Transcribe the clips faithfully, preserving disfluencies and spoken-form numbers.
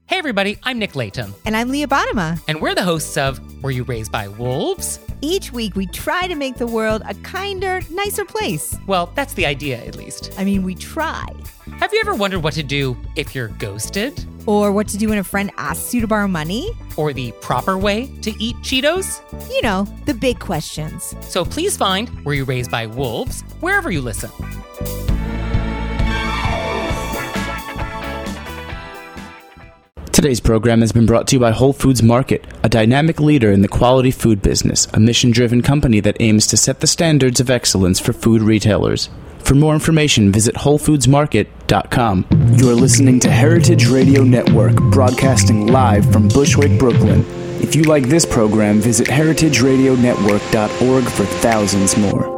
Hey everybody, I'm Nick Layton. And I'm Leah Bottima. And we're the hosts of Were You Raised by Wolves? Each week we try to make the world a kinder, nicer place. Well, that's the idea, at least. I mean, we try. Have you ever wondered what to do if you're ghosted? Or what to do when a friend asks you to borrow money? Or the proper way to eat Cheetos? You know, the big questions. So please find Were You Raised by Wolves wherever you listen. Today's program has been brought to you by Whole Foods Market, a dynamic leader in the quality food business, a mission-driven company that aims to set the standards of excellence for food retailers. For more information, visit whole foods market dot com. You're listening to Heritage Radio Network, broadcasting live from Bushwick, Brooklyn. If you like this program, visit heritage radio network dot org for thousands more.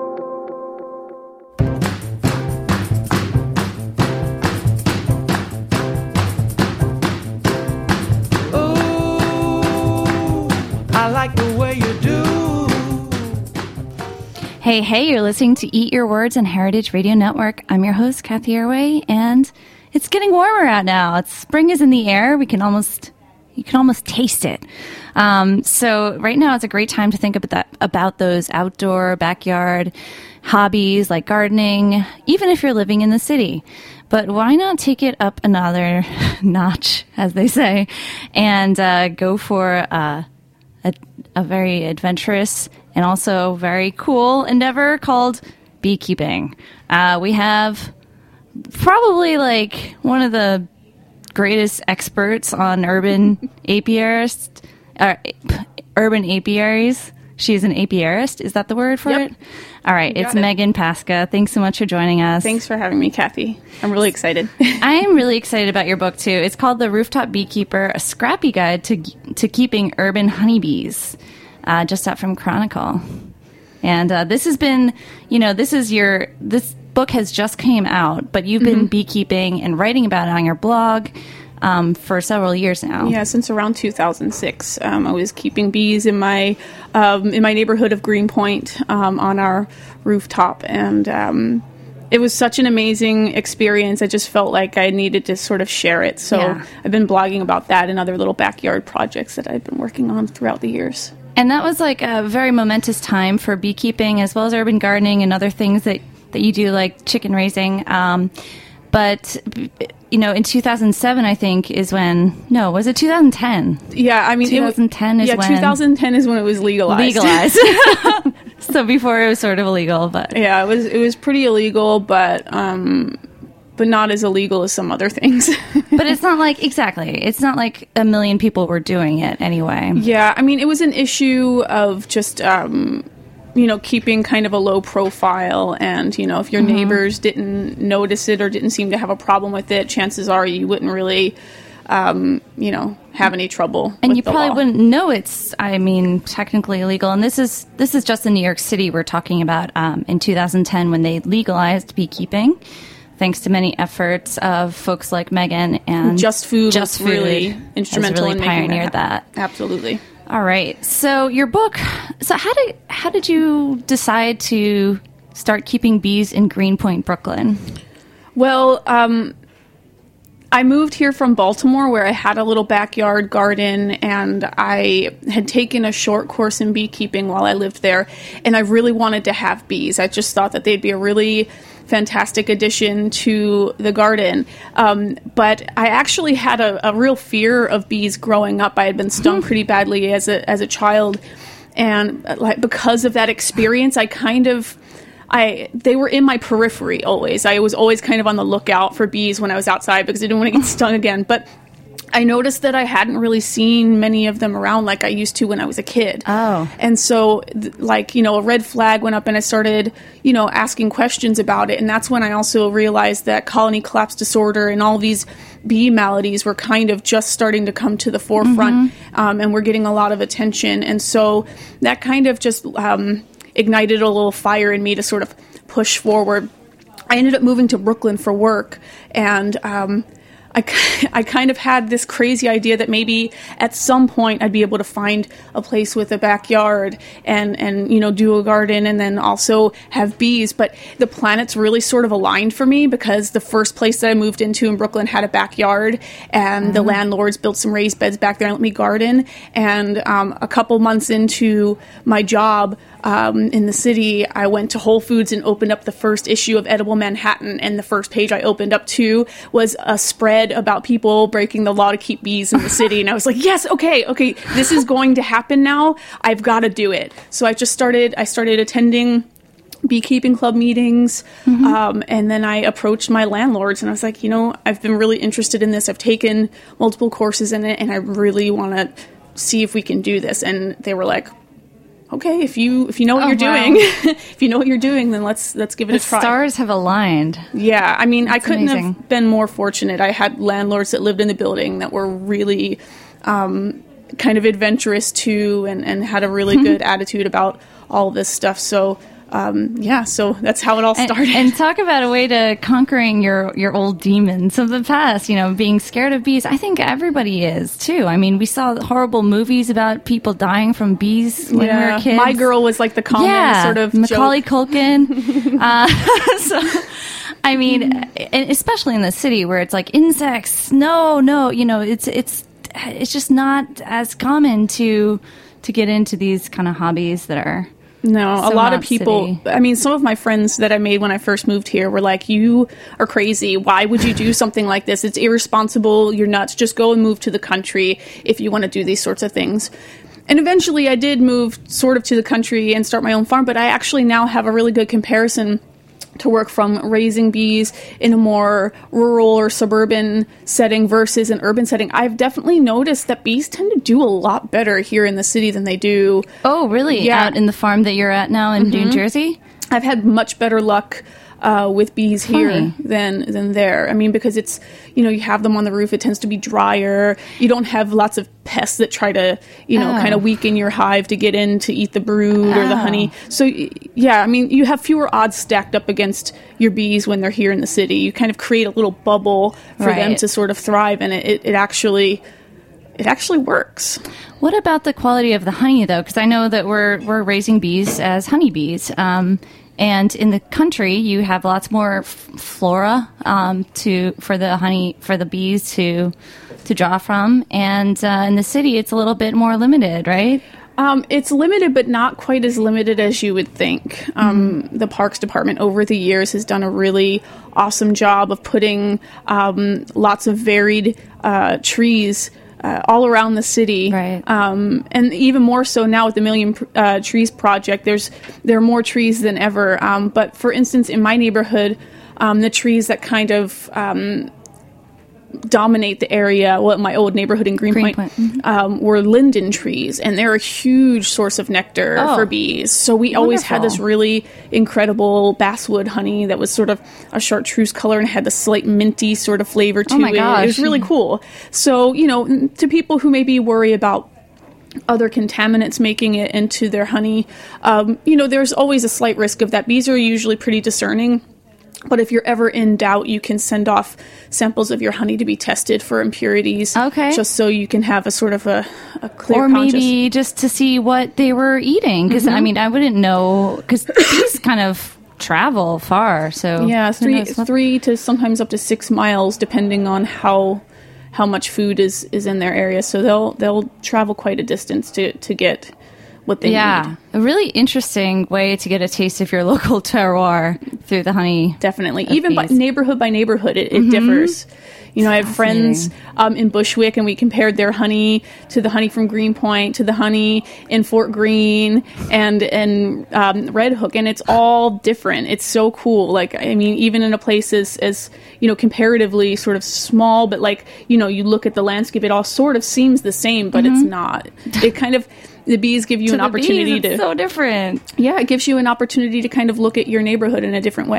Hey, hey, you're listening to Eat Your Words on Heritage Radio Network. I'm your host, Kathy Airway, and it's getting warmer out now. It's, spring is in the air. We can almost, you can almost taste it. Um, so right now it's a great time to think about that, about those outdoor, backyard hobbies like gardening, even if you're living in the city. But why not take it up another notch, as they say, and uh, go for uh, a, a very adventurous and also very cool endeavor called beekeeping. Uh, we have probably like one of the greatest experts on urban apiarist, uh, urban apiaries. She's an apiarist. Is that the word for yep. it? All right. It's it. Megan Pasca. Thanks so much for joining us. Thanks for having me, Kathy. I'm really excited. I am really excited about your book, too. It's called The Rooftop Beekeeper, a scrappy guide to to keeping urban honeybees. Uh, just out from Chronicle. And uh, this has been, you know, this is your, this book has just came out, but you've been mm-hmm. beekeeping and writing about it on your blog um, for several years now. Yeah, since around two thousand six. Um, I was keeping bees in my um, in my neighborhood of Greenpoint um, on our rooftop. And um, it was such an amazing experience. I just felt like I needed to sort of share it. So yeah. I've been blogging about that and other little backyard projects that I've been working on throughout the years. And that was like a very momentous time for beekeeping as well as urban gardening and other things that, that you do, like chicken raising. Um, but, you know, in two thousand seven, I think, is when, no, was it two thousand ten? Yeah, I mean, twenty ten it, is yeah, when... two thousand ten is when it was legalized. Legalized. So before it was sort of illegal, but... Yeah, it was, it was pretty illegal, but... Um, but not as illegal as some other things. But it's not like, exactly, it's not like a million people were doing it anyway. Yeah, I mean, it was an issue of just, um, you know, keeping kind of a low profile. And, you know, if your mm-hmm. neighbors didn't notice it or didn't seem to have a problem with it, chances are you wouldn't really, um, you know, have any trouble and with you the probably law. Wouldn't know it's, I mean, technically illegal. And this is this is just in New York City we're talking about um, in two thousand ten when they legalized beekeeping. Thanks to many efforts of folks like Megan and Just Food Just was Food really instrumental really in making pioneered that, that. Absolutely. All right. So your book. So how did how did you decide to start keeping bees in Greenpoint, Brooklyn? Well, um, I moved here from Baltimore where I had a little backyard garden, and I had taken a short course in beekeeping while I lived there, and I really wanted to have bees. I just thought that they'd be a really fantastic addition to the garden. Um, but I actually had a, a real fear of bees growing up. I had been stung pretty badly as a as a child, and like because of that experience, I kind of I they were in my periphery always. I was always kind of on the lookout for bees when I was outside because I didn't want to get stung again. But I noticed that I hadn't really seen many of them around like I used to when I was a kid. Oh. And so, th- like, you know, a red flag went up and I started, you know, asking questions about it. And that's when I also realized that colony collapse disorder and all these bee maladies were kind of just starting to come to the forefront, mm-hmm. um, and we're getting a lot of attention. And so that kind of just um, ignited a little fire in me to sort of push forward. I ended up moving to Brooklyn for work, and um I, I kind of had this crazy idea that maybe at some point I'd be able to find a place with a backyard and, and, you know, do a garden and then also have bees. But the planets really sort of aligned for me because the first place that I moved into in Brooklyn had a backyard, and mm-hmm. the landlords built some raised beds back there and let me garden. And um, a couple months into my job um, in the city, I went to Whole Foods and opened up the first issue of Edible Manhattan. And the first page I opened up to was a spread about people breaking the law to keep bees in the city. And I was like, yes, okay, okay, this is going to happen now. I've got to do it. So I just started, I started attending beekeeping club meetings. Mm-hmm. Um, and then I approached my landlords and I was like, you know, I've been really interested in this. I've taken multiple courses in it and I really want to see if we can do this. And they were like, okay, if you if you know what oh, you're wow. doing, if you know what you're doing, then let's let's give it the a try. Stars have aligned. Yeah, I mean, That's I couldn't amazing. have been more fortunate. I had landlords that lived in the building that were really um, kind of adventurous too, and, and had a really good attitude about all of this stuff. So. Um, yeah, so that's how it all started. And, and talk about a way to conquering your, your old demons of the past, you know, being scared of bees. I think everybody is, too. I mean, we saw horrible movies about people dying from bees when yeah. we were kids. My Girl was like the common yeah, sort of Macaulay joke. Culkin. uh, so, I mean, and especially in the city where it's like insects. No, no, you know, it's it's it's just not as common to to get into these kind of hobbies that are... No, So a lot of not people, city. I mean, some of my friends that I made when I first moved here were like, you are crazy. Why would you do something like this? It's irresponsible. You're nuts. Just go and move to the country if you want to do these sorts of things. And eventually I did move sort of to the country and start my own farm, but I actually now have a really good comparison to work from raising bees in a more rural or suburban setting versus an urban setting. I've definitely noticed that bees tend to do a lot better here in the city than they do. Oh, really? Yeah. Out in the farm that you're at now in Mm-hmm. New Jersey? I've had much better luck uh, with bees here Funny. than than there. I mean, because it's, you know, you have them on the roof, it tends to be drier. You don't have lots of pests that try to, you know, Oh. kind of weaken your hive to get in to eat the brood or the Oh. honey. So, y- yeah, I mean, you have fewer odds stacked up against your bees when they're here in the city. You kind of create a little bubble for them Right. to sort of thrive, and it, it, it actually... It actually works. What about the quality of the honey, though? Because I know that we're we're raising bees as honeybees, um, and in the country you have lots more f- flora um, to for the honey for the bees to to draw from, and uh, in the city it's a little bit more limited, right? Um, it's limited, but not quite as limited as you would think. Um, mm. The Parks Department over the years has done a really awesome job of putting um, lots of varied uh, trees Uh, all around the city, Right. um, and even more so now with the Million uh, Trees Project. There's there are more trees than ever. Um, but for instance, in my neighborhood, um, the trees that kind of um, dominate the area, well, my old neighborhood in Greenpoint, Greenpoint. Mm-hmm. um, were linden trees, and they're a huge source of nectar Oh. for bees. So we always had Wonderful. this really incredible basswood honey that was sort of a chartreuse color and had the slight minty sort of flavor to Oh my it. gosh. It was really cool. So, you know, n- to people who maybe worry about other contaminants making it into their honey, um, you know, there's always a slight risk of that. Bees are usually pretty discerning. But if you're ever in doubt, you can send off samples of your honey to be tested for impurities. Okay. Just so you can have a sort of a, a clear Or conscious... maybe just to see what they were eating, because I mean I wouldn't know, because bees kind of travel far. So Yeah, who three knows what- three to sometimes up to six miles, depending on how how much food is, is in their area. So they'll they'll travel quite a distance to, to get what they yeah, need. a really interesting way to get a taste of your local terroir through the honey. Definitely. of Even by bees. neighborhood by neighborhood, it, it differs. You know, I have friends um, in Bushwick, and we compared their honey to the honey from Greenpoint, to the honey in Fort Greene, and and um, Red Hook, and it's all different. It's so cool. Like, I mean, even in a place as, as you know, comparatively sort of small, but like, you know, you look at the landscape, it all sort of seems the same, but it's not. It kind of... The bees give you To an the opportunity bees, it's to... so different. Yeah, it gives you an opportunity to kind of look at your neighborhood in a different way.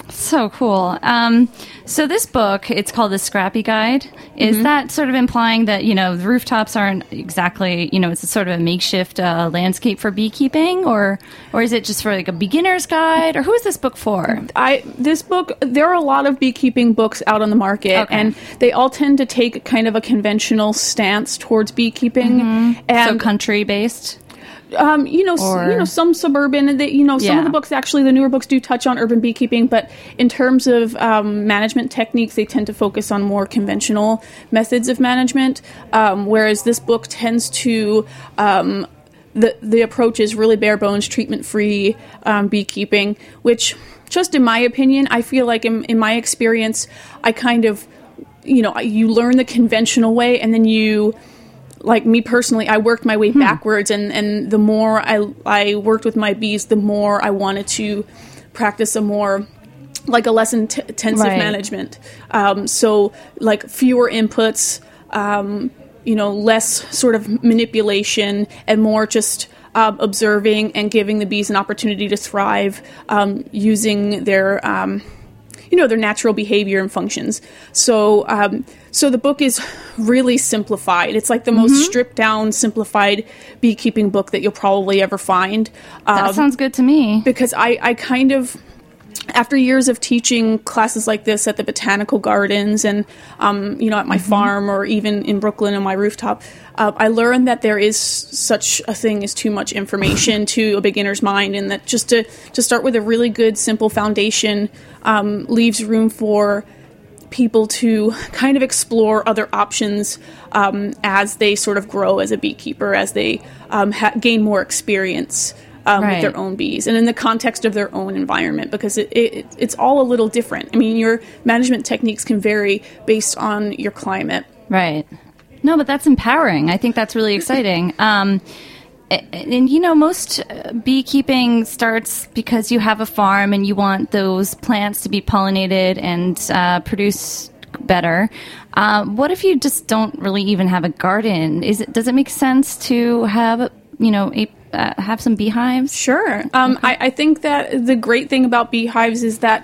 So cool. Um, so this book, it's called The Scrappy Guide. Is mm-hmm. that sort of implying that, you know, the rooftops aren't exactly, you know, it's a sort of a makeshift uh, landscape for beekeeping, or or is it just for like a beginner's guide, or who is this book for? I this book, there are a lot of beekeeping books out on the market, okay. and they all tend to take kind of a conventional stance towards beekeeping. Mm-hmm. And so country-based? Um, you know, or, s- you know, some suburban. They, you know, some yeah. of the books actually, the newer books do touch on urban beekeeping, but in terms of um, management techniques, they tend to focus on more conventional methods of management. Um, whereas this book tends to um, the the approach is really bare bones, treatment free um, beekeeping, which, just in my opinion, I feel like in, in my experience, I kind of, you know, you learn the conventional way, and then you. Like me personally, I worked my way hmm. backwards, and, and the more I I worked with my bees, the more I wanted to practice a more, like a less int- intensive right. management. Um, so like fewer inputs, um, you know, less sort of manipulation, and more just uh, observing and giving the bees an opportunity to thrive, um, using their um, you know, their natural behavior and functions. So, um, so the book is really simplified. It's like the mm-hmm. most stripped down, simplified beekeeping book that you'll probably ever find. Um, that sounds good to me. Because I, I kind of, after years of teaching classes like this at the botanical gardens and, um, you know, at my mm-hmm. farm, or even in Brooklyn on my rooftop, uh, I learned that there is such a thing as too much information to a beginner's mind, and that just to, to start with a really good, simple foundation um, leaves room for people to kind of explore other options um, as they sort of grow as a beekeeper, as they um, ha- gain more experience. Um, right. with their own bees, and in the context of their own environment, because it, it, it's all a little different. I mean, your management techniques can vary based on your climate. Right. No, but that's empowering. I think that's really exciting. Um, and, and, you know, most beekeeping starts because you have a farm and you want those plants to be pollinated and uh, produce better. Uh, what if you just don't really even have a garden? Is it, does it make sense to have, you know, a Uh, have some beehives? Sure. Um, okay. I, I think that the great thing about beehives is that,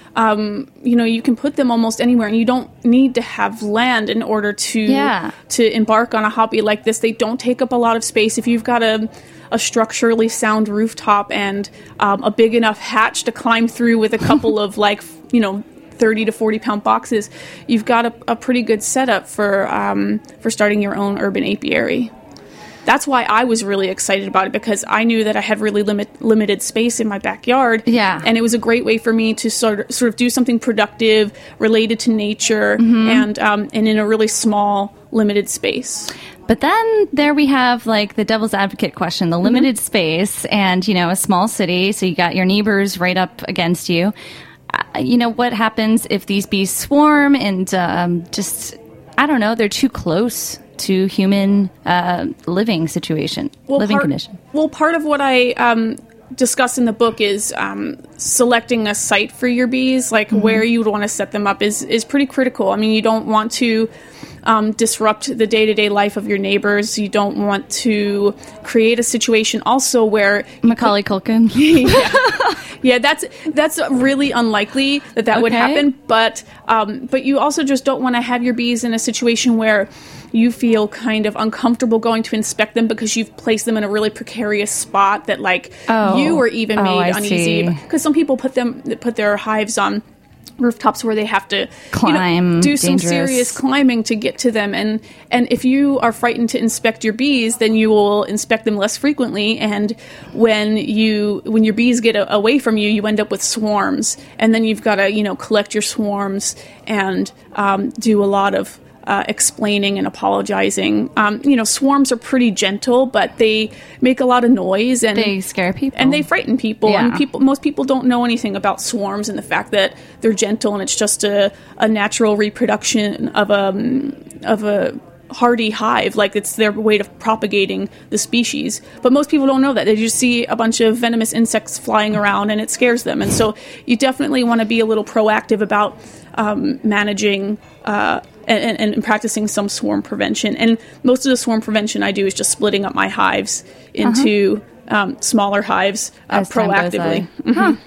um, you know, you can put them almost anywhere, and you don't need to have land in order to yeah. to embark on a hobby like this. They don't take up a lot of space. If you've got a, a structurally sound rooftop and um, a big enough hatch to climb through with a couple of, like, you know, thirty to forty pound boxes, you've got a, a pretty good setup for um, for starting your own urban apiary. That's why I was really excited about it, because I knew that I had really limit, limited space in my backyard. Yeah. And it was a great way for me to sort of, sort of do something productive related to nature mm-hmm. and um, and in a really small, limited space. But then there we have, like, the devil's advocate question, the limited mm-hmm. space and, you know, a small city, so you got your neighbors right up against you. Uh, you know, what happens if these bees swarm and um, just, I don't know, they're too close to human uh, living situation, well, living part, condition? Well, part of what I um, discuss in the book is um, selecting a site for your bees, like mm-hmm. where you would want to set them up is, is pretty critical. I mean, you don't want to um, disrupt the day-to-day life of your neighbors. You don't want to create a situation also where... Macaulay Culkin. yeah. yeah, that's that's really unlikely that that okay. would happen, but um, but you also just don't want to have your bees in a situation where you feel kind of uncomfortable going to inspect them because you've placed them in a really precarious spot that, like, oh. you were even oh, made I uneasy. Because some people put them put their hives on rooftops where they have to climb, you know, do some dangerous. serious climbing to get to them. And and if you are frightened to inspect your bees, then you will inspect them less frequently. And when you when your bees get a, away from you, you end up with swarms. And then you've got to, you know, collect your swarms and um, do a lot of Uh, explaining and apologizing. Um, you know, swarms are pretty gentle, but they make a lot of noise and they scare people and they frighten people. Yeah. And people, most people don't know anything about swarms and the fact that they're gentle and it's just a, a natural reproduction of a of a hardy hive. Like, it's their way of propagating the species. But most people don't know that. They just see a bunch of venomous insects flying around and it scares them. And so you definitely want to be a little proactive about um, managing uh, and, and, and practicing some swarm prevention. And most of the swarm prevention I do is just splitting up my hives into uh-huh. um, smaller hives uh, proactively. Mm-hmm. Huh.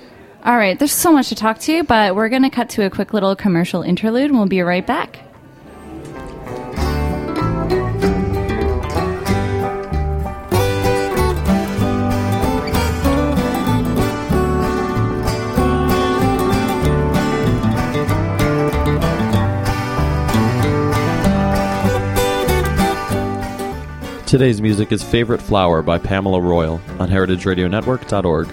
All right, there's so much to talk to you, but we're going to cut to a quick little commercial interlude, and we'll be right back. Today's music is Favorite Flower by Pamela Royal on heritage radio network dot org.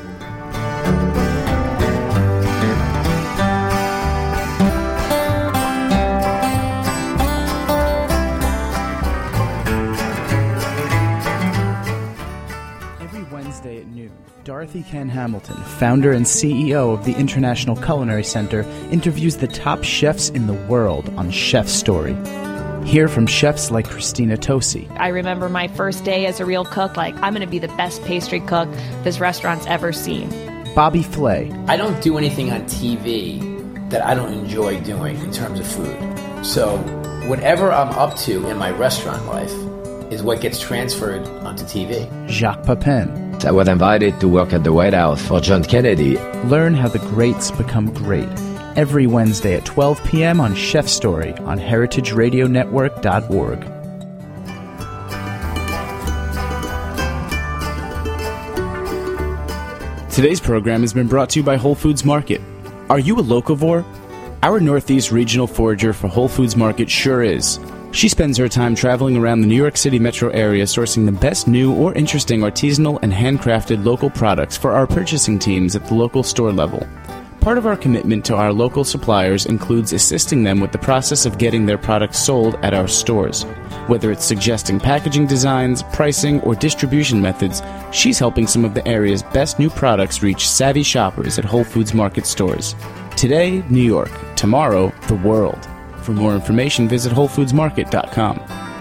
Every Wednesday at noon, Dorothy Ken Hamilton, founder and C E O of the International Culinary Center, interviews the top chefs in the world on Chef Story. Hear from chefs like Christina Tosi. I remember my first day as a real cook, like, I'm going to be the best pastry cook this restaurant's ever seen. Bobby Flay. I don't do anything on T V that I don't enjoy doing in terms of food. So whatever I'm up to in my restaurant life is what gets transferred onto T V. Jacques Pepin. I was invited to work at the White House for John Kennedy. Learn how the greats become great. Every Wednesday at twelve p.m. on Chef Story on heritage radio network dot org. Today's program has been brought to you by Whole Foods Market. Are you a locavore? Our Northeast regional forager for Whole Foods Market sure is. She spends her time traveling around the New York City metro area sourcing the best new or interesting artisanal and handcrafted local products for our purchasing teams at the local store level. Part of our commitment to our local suppliers includes assisting them with the process of getting their products sold at our stores. Whether it's suggesting packaging designs, pricing, or distribution methods, she's helping some of the area's best new products reach savvy shoppers at Whole Foods Market stores. Today, New York. Tomorrow, the world. For more information, visit whole foods market dot com.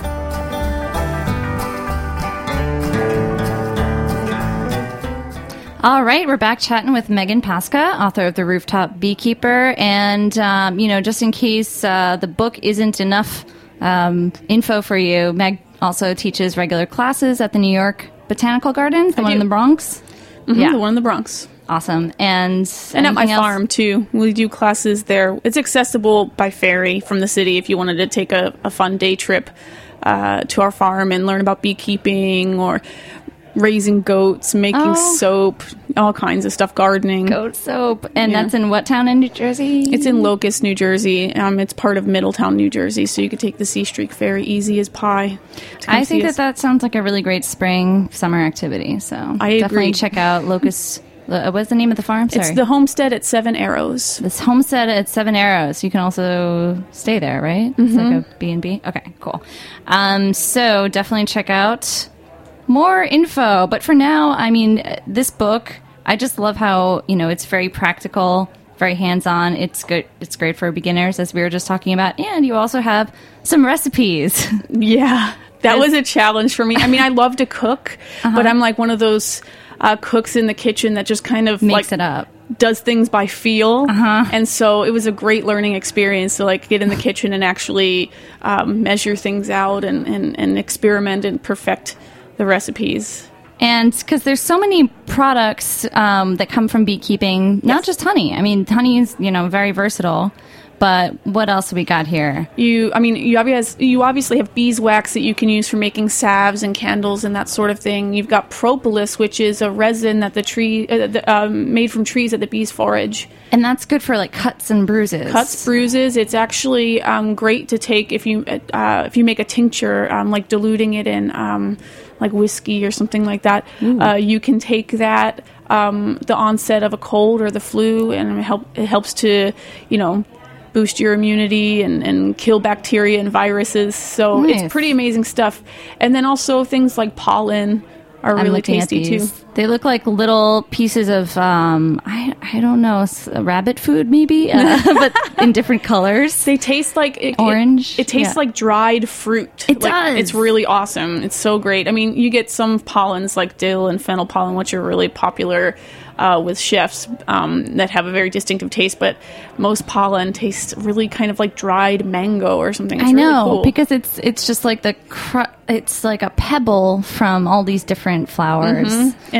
All right, we're back chatting with Megan Pasca, author of The Rooftop Beekeeper. And, um, you know, just in case uh, the book isn't enough um, info for you, Meg also teaches regular classes at the New York Botanical Gardens, the I one do. in the Bronx. Mm-hmm, Yeah. The one in the Bronx. Awesome. And And at my anything else? farm, too. We do classes there. It's accessible by ferry from the city if you wanted to take a, a fun day trip uh, to our farm and learn about beekeeping or raising goats, making Oh. soap, all kinds of stuff, gardening. Goat soap. And Yeah. that's in what town in New Jersey? It's in Locust, New Jersey. Um, it's part of Middletown, New Jersey, so you could take the Sea Streak Ferry easy as pie. to come I see think that us. that sounds like a really great spring, summer activity. So I definitely agree. check out Locust. Uh, what's the name of the farm? Sorry. It's the homestead at Seven Arrows. This homestead at Seven Arrows. You can also stay there, right? It's like a B and B. Okay, cool. Um, so definitely check out more info. But for now, I mean, uh, this book, I just love how, you know, it's very practical, very hands-on. It's good. It's great for beginners, as we were just talking about. And you also have some recipes. Yeah, that was a challenge for me. I mean, I love to cook, Uh-huh. but I'm like one of those uh, cooks in the kitchen that just kind of Makes like it up. does things by feel. Uh-huh. And so it was a great learning experience to like get in the kitchen and actually um, measure things out and, and, and experiment and perfect the recipes. And because there's so many products um, that come from beekeeping, not Yes. just honey. I mean, honey is, you know, very versatile. But what else have we got here? You, I mean, you obviously, you obviously have beeswax that you can use for making salves and candles and that sort of thing. You've got propolis, which is a resin that the tree, uh, the, um, made from trees that the bees forage. And that's good for like cuts and bruises. Cuts, bruises. It's actually um, great to take if you uh, if you make a tincture, um, like diluting it in um, like whiskey or something like that. Uh, you can take that um, the onset of a cold or the flu, and it help it helps to, you know, boost your immunity and, and kill bacteria and viruses. So Nice. it's pretty amazing stuff. And then also things like pollen are I'm really looking tasty at too. these. They look like little pieces of, um, I, I don't know, s- rabbit food maybe, uh, but in different colors. They taste like it, Orange? It, it tastes Yeah. like dried fruit. It Like, does. It's really awesome. It's so great. I mean, you get some pollens like dill and fennel pollen, which are really popular uh, with chefs um, that have a very distinctive taste. But most pollen tastes really kind of like dried mango or something. It's I know, really cool. because it's it's just like the cru- it's like a pebble from all these different flowers. and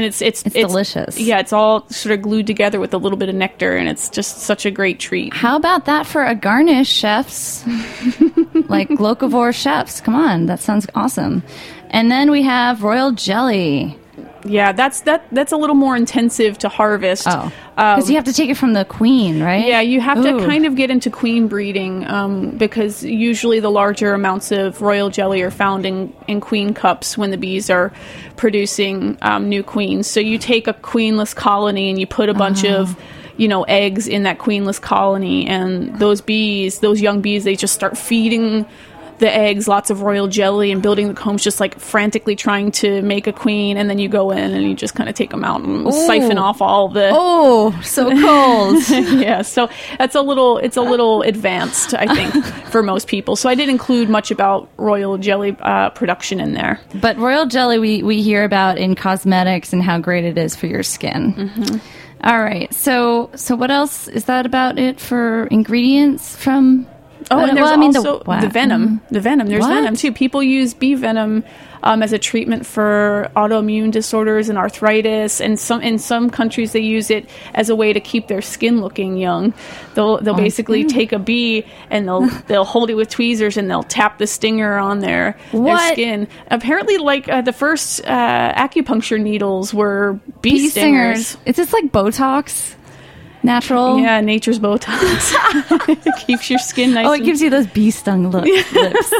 it's it's It's delicious. Yeah, it's all sort of glued together with a little bit of nectar, and it's just such a great treat. How about that for a garnish, chefs? Like locavore chefs. Come on, that sounds awesome. And then we have royal jelly. Yeah, that's that. That's a little more intensive to harvest. Oh, because um, you have to take it from the queen, right? Yeah, you have Ooh. to kind of get into queen breeding um, because usually the larger amounts of royal jelly are found in, in queen cups when the bees are producing um, new queens. So you take a queenless colony and you put a bunch Oh. of, you know, eggs in that queenless colony, and those bees, those young bees, they just start feeding the eggs lots of royal jelly and building the combs, just like frantically trying to make a queen. And then you go in and you just kind of take them out and Ooh. siphon off all the Oh, so cold. yeah, so that's a little it's a little advanced, I think, for most people. So I didn't include much about royal jelly uh, production in there. But royal jelly we, we hear about in cosmetics and how great it is for your skin. Mm-hmm. All right, so so what else is that about it for ingredients from? Oh, and there's well, I mean, also the, wow. venom. The venom. There's What? venom too. People use bee venom um, as a treatment for autoimmune disorders and arthritis, and some in some countries they use it as a way to keep their skin looking young. They'll they'll Oh, basically yeah. take a bee and they'll they'll hold it with tweezers and they'll tap the stinger on their, their What? skin. Apparently, like uh, the first uh, acupuncture needles were bee, Bee stingers. stingers. Is this like Botox? Natural? Yeah, nature's Botox. It keeps your skin nice. Oh, it and- gives you those bee stung look, lips.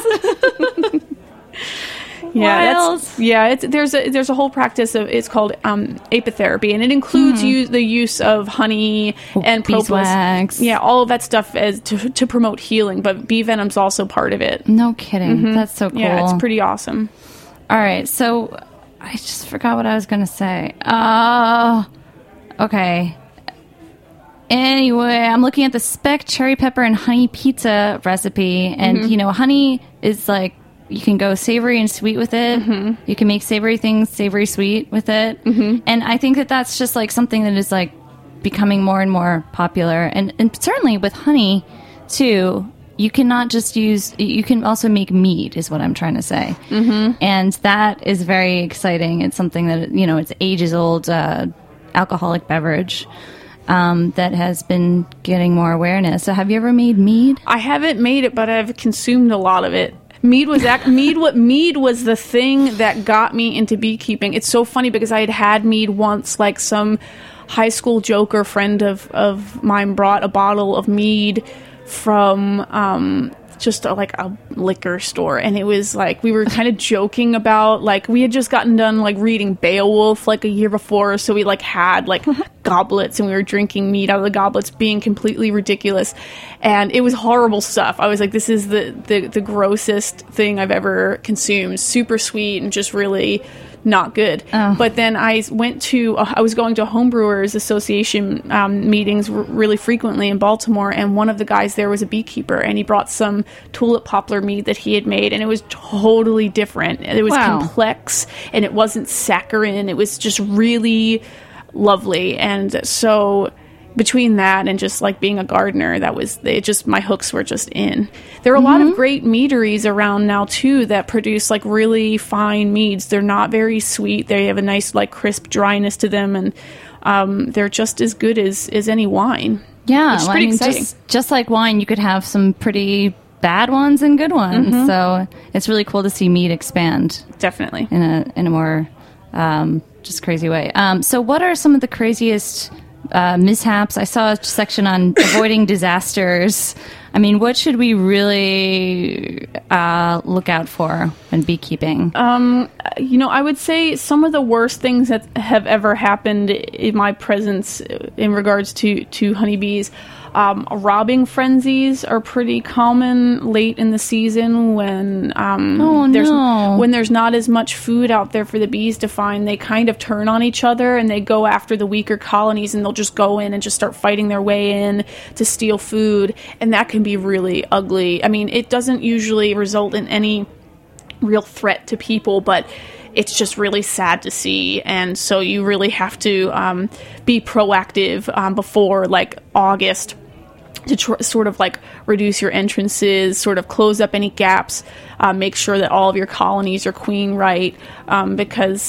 Yeah, Wild. that's, yeah. It's, there's a there's a whole practice of it's called um, apitherapy, and it includes Mhm. use, the use of honey Oh, and propolis. beeswax. Yeah, all of that stuff as to, to promote healing. But bee venom's also part of it. No kidding. Mhm. That's so cool. Yeah, it's pretty awesome. All right, so I just forgot what I was going to say. Oh, okay. Anyway, I'm looking at the speck cherry pepper and honey pizza recipe, and Mhm. you know, honey is like you can go savory and sweet with it. Mhm. You can make savory things savory sweet with it, Mhm. and I think that that's just like something that is like becoming more and more popular, and and certainly with honey too. You cannot just use, you can also make mead, is what I'm trying to say. Mm-hmm. And that is very exciting. It's something that, you know, it's ages old uh, alcoholic beverage um, that has been getting more awareness. So have you ever made mead? I haven't made it, but I've consumed a lot of it. Mead was ac- mead. What mead was the thing that got me into beekeeping. It's so funny because I had had mead once, like some high school joker friend of of mine brought a bottle of mead from um, just a, like a liquor store, and it was like we were kind of joking about like we had just gotten done like reading Beowulf like a year before, so we like had like goblets and we were drinking mead out of the goblets, being completely ridiculous, and it was horrible stuff. I was like, this is the the, the grossest thing I've ever consumed. Super sweet and just really not good. Oh. But then I went to, uh, I was going to Homebrewers Association um, meetings r- really frequently in Baltimore, and one of the guys there was a beekeeper, and he brought some tulip poplar mead that he had made, and it was totally different. It was Wow. complex, and it wasn't saccharine. It was just really lovely. And so between that and just like being a gardener, that was it. Just my hooks were just in. There are a lot of great meaderies around now too that produce like really fine meads. They're not very sweet. They have a nice like crisp dryness to them, and um, they're just as good as as any wine. Yeah, Which is well, pretty I mean, exciting. just, just like wine, you could have some pretty bad ones and good ones. Mhm. So it's really cool to see mead expand. Definitely. In a, in a more um, just crazy way. Um, so what are some of the craziest uh, mishaps? I saw a section on avoiding disasters. I mean, what should we really uh, look out for when beekeeping? Um, you know, I would say some of the worst things that have ever happened in my presence in regards to, to honeybees. Um, robbing frenzies are pretty common late in the season when um, Oh, there's no. when there's not as much food out there for the bees to find. They kind of turn on each other and they go after the weaker colonies, and they'll just go in and just start fighting their way in to steal food, and that can be really ugly. I mean, it doesn't usually result in any real threat to people, but it's just really sad to see. And so you really have to um, be proactive um, before like August to tr- sort of like reduce your entrances, sort of close up any gaps, uh, make sure that all of your colonies are queen right, um, because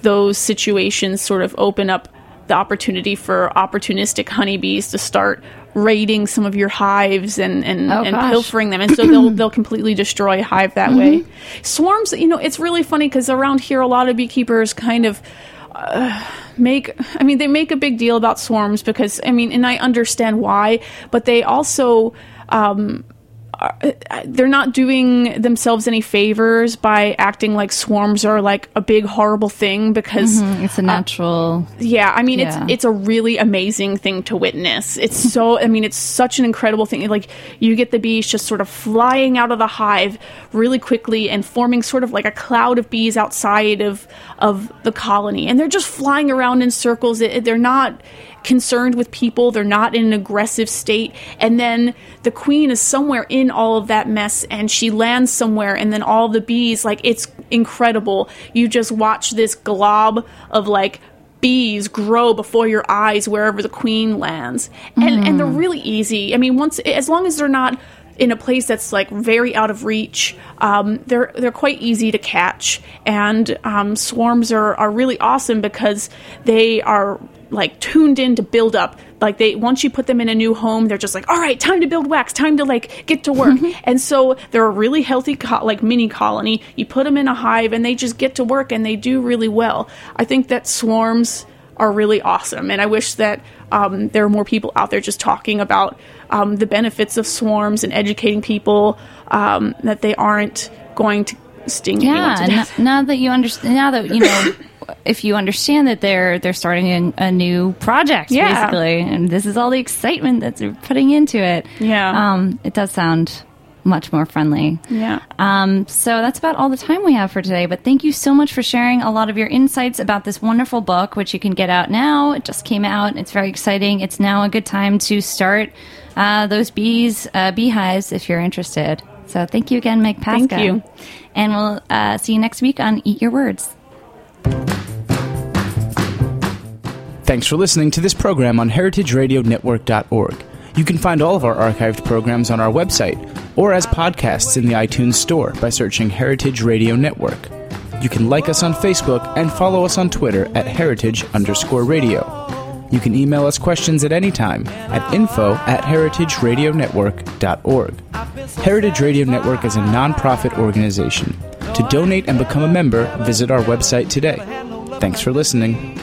those situations sort of open up the opportunity for opportunistic honeybees to start raiding some of your hives and and, Oh, and gosh. pilfering them, and so they'll they'll completely destroy a hive that way. Mm-hmm. Swarms, you know, it's really funny because around here a lot of beekeepers kind of uh, make, I mean, they make a big deal about swarms because, I mean, and I understand why, but they also um, are, they're not doing themselves any favors by acting like swarms are like a big horrible thing because Mhm, it's a natural. uh, yeah, I mean, Yeah. it's it's a really amazing thing to witness. It's so, I mean, it's such an incredible thing. Like, you get the bees just sort of flying out of the hive really quickly and forming sort of like a cloud of bees outside of of the colony, and they're just flying around in circles. It, they're not concerned with people. They're not in an aggressive state. And then the queen is somewhere in all of that mess, and she lands somewhere, and then all the bees, like, it's incredible. You just watch this glob of like bees grow before your eyes wherever the queen lands. And and they're really easy. I mean, once, as long as they're not in a place that's like very out of reach, um, they're they're quite easy to catch. And um, swarms are, are really awesome because they are like tuned in to build up. Like, they, once you put them in a new home, they're just like, all right, time to build wax, time to like get to work. And so they're a really healthy co- like mini colony. You put them in a hive and they just get to work and they do really well. I think that swarms are really awesome, and I wish that um, there are more people out there just talking about um, the benefits of swarms and educating people um, that they aren't going to sting anyone Yeah, to n- death. now that you understand, now that you know, if you understand that they're they're starting a, a new project, Yeah. basically, and this is all the excitement that they're putting into it. Yeah. um, it does sound much more friendly. Yeah. Um, so that's about all the time we have for today. But thank you so much for sharing a lot of your insights about this wonderful book, which you can get out now. It just came out. It's very exciting. It's now a good time to start uh, those bees, uh, beehives, if you're interested. So thank you again, Meg Pasca. Thank you. And we'll uh, see you next week on Eat Your Words. Thanks for listening to this program on heritage radio network dot org. You can find all of our archived programs on our website or as podcasts in the iTunes Store by searching Heritage Radio Network. You can like us on Facebook and follow us on Twitter at heritage underscore radio. You can email us questions at any time at info at heritage radio network dot org. Heritage Radio Network is a non-profit organization. To donate and become a member, visit our website today. Thanks for listening.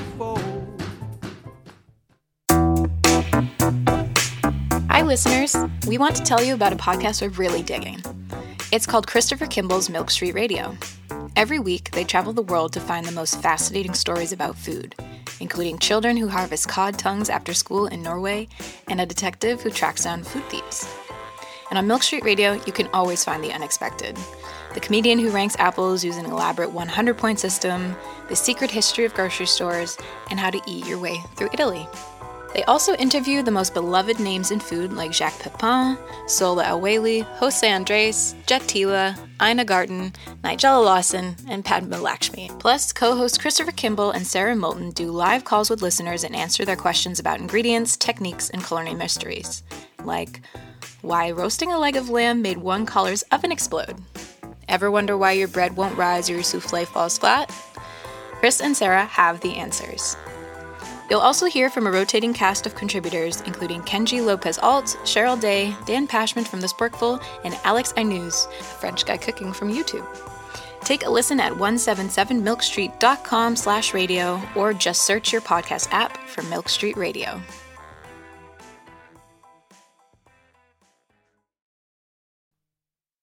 Hi, listeners. We want to tell you about a podcast we're really digging. It's called Christopher Kimball's Milk Street Radio. Every week, they travel the world to find the most fascinating stories about food, including children who harvest cod tongues after school in Norway and a detective who tracks down food thieves. And on Milk Street Radio, you can always find the unexpected. The comedian who ranks apples using an elaborate one hundred point system, the secret history of grocery stores, and how to eat your way through Italy. They also interview the most beloved names in food like Jacques Pepin, Sola El-Waylly, Jose Andres, Jet Tila, Ina Garten, Nigella Lawson, and Padma Lakshmi. Plus, co-hosts Christopher Kimball and Sarah Moulton do live calls with listeners and answer their questions about ingredients, techniques, and culinary mysteries. Like, why roasting a leg of lamb made one color's oven explode? Ever wonder why your bread won't rise or your souffle falls flat? Chris and Sarah have the answers. You'll also hear from a rotating cast of contributors, including Kenji Lopez-Alt, Cheryl Day, Dan Pashman from The Sporkful, and Alex Ainuz, a French guy cooking from YouTube. Take a listen at one seventy-seven milk street dot com slash radio or just search your podcast app for Milk Street Radio.